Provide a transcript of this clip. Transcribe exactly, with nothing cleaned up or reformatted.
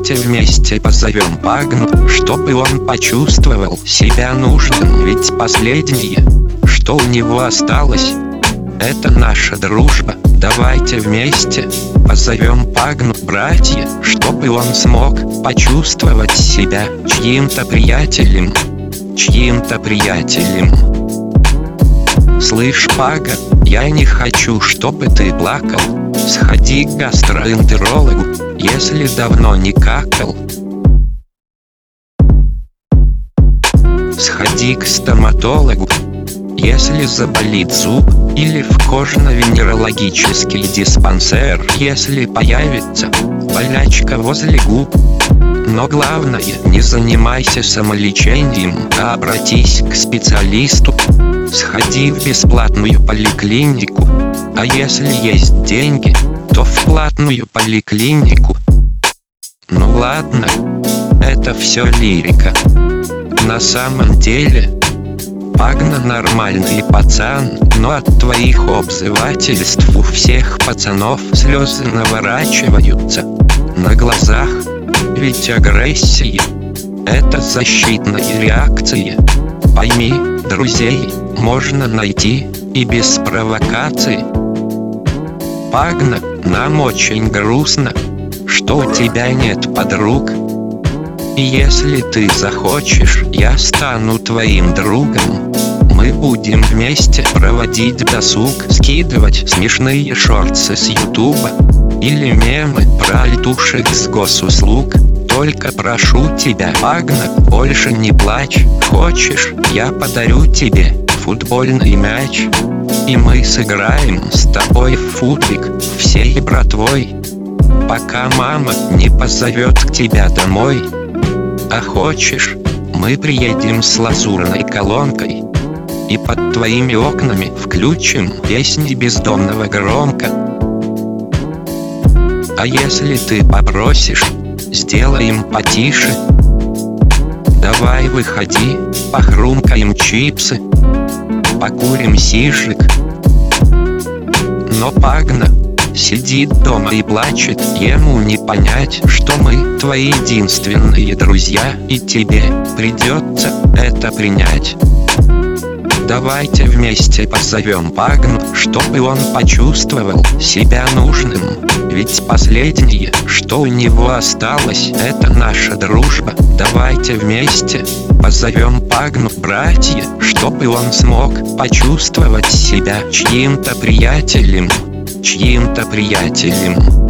Давайте вместе позовем Пагну, чтобы он почувствовал себя нужным. Ведь последнее, что у него осталось, это наша дружба. Давайте вместе позовем Пагну, братья, чтобы он смог почувствовать себя чьим-то приятелем. Чьим-то приятелем. Слышь, Пага, я не хочу, чтобы ты плакал. Сходи к гастроэнтерологу, если давно не какал. Сходи к стоматологу, если заболит зуб, или в кожно-венерологический диспансер, если появится болячка возле губ. Но главное, не занимайся самолечением, а обратись к специалисту. Сходи в бесплатную поликлинику, а если есть деньги, то в платную поликлинику. Ну ладно, это все лирика. На самом деле Пагна нормальный пацан, но от твоих обзывательств у всех пацанов слезы наворачиваются на глазах. Ведь агрессия — это защитная реакция. Пойми, друзей можно найти и без провокаций. Пагна, нам очень грустно, что у тебя нет подруг. И если ты захочешь, я стану твоим другом. Мы будем вместе проводить досуг, скидывать смешные шорты с ютуба или мемы про летушек с госуслуг. Только прошу тебя, Пагна, больше не плачь. Хочешь, я подарю тебе футбольный мяч, и мы сыграем с тобой в футбик всей братвой, пока мама не позовет к тебя домой. А хочешь, мы приедем с лазурной колонкой и под твоими окнами включим песни Бездомного громко. А если ты попросишь, сделаем потише. Давай выходи, похрумкаем чипсы, покурим сишек. Но Пагна сидит дома и плачет. Ему не понять, что мы твои единственные друзья, и тебе придется это принять. Давайте вместе позовем Пагну, чтобы он почувствовал себя нужным. Ведь последнее, что у него осталось, это наша дружба. Давайте вместе позовем Пагну, братья, чтобы он смог почувствовать себя чьим-то приятелем. Чьим-то приятелем.